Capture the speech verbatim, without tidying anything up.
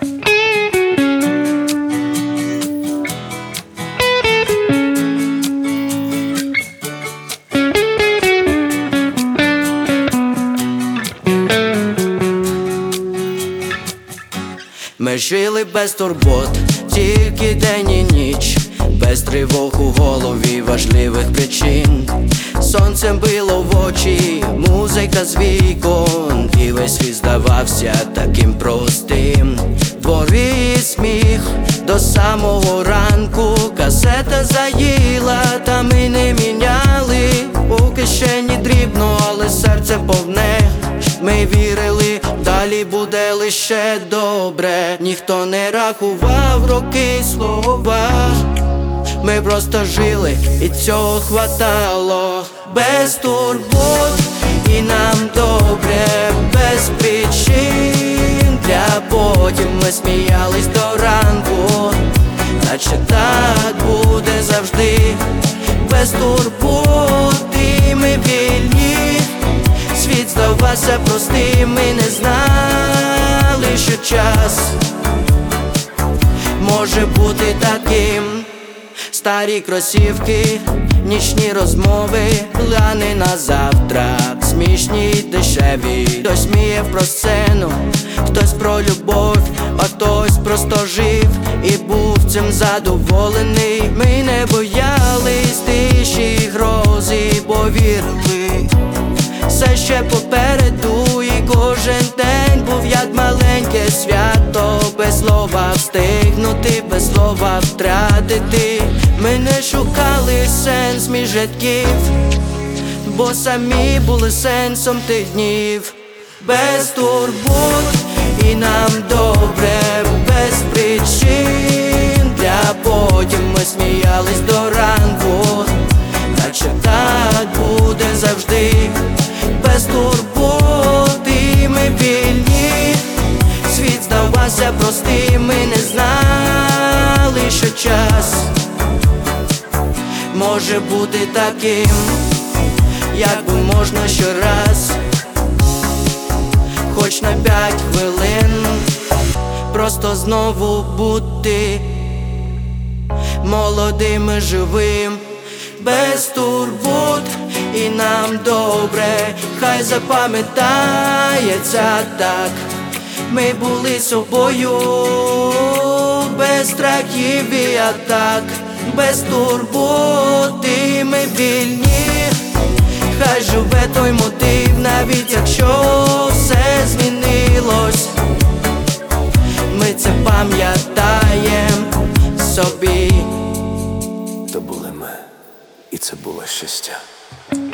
Ми жили без турбот, тільки день і ніч, без тривог у голові важливих причин. Сонцем било в очі, музика з вікон, і весь світ здавався таким простим. В дворі сміх до самого ранку, касета заїла, та ми не міняли. У кишені дрібно, але серце повне. Ми вірили, далі буде лише добре. Ніхто не рахував роки, слова. Ми просто жили, і цього хватало. Без турбот, і нам добре, без причин. Для потім ми сміялись до ранку, наче так буде завжди. Без турбот, і ми вільні. Світ здавався простим, ми не знали, що час може бути таким. Старі кросівки, нічні розмови, плани на завтра, смішні й дешеві. Хтось мріяв про сцену, хтось про любов, а хтось просто жив і був цим задоволений. Ми не боялись тиші й грози, бо вірили, все ще попереду, і кожен день був як маленьке свято. Без слова встигнути, без слова втратити. Ми не шукали сенс між рядків, бо самі були сенсом тих днів. Без турбот, і нам добре, без причин. Для потім ми сміялись до ранку, наче так буде завжди. Без турбот, і ми вільні. Світ здавався простим, ми не знали, що час може бути таким. Як би можна щораз, хоч на п'ять хвилин, просто знову бути молодим і живим. Без турбот, і нам добре, хай запам'ятається так. Ми були собою, без страхів і атак. Без турбот, і ми вільні. Хай живе той мотив, навіть якщо все змінилось. Ми це пам'ятаєм собі. То були ми, і це було щастя.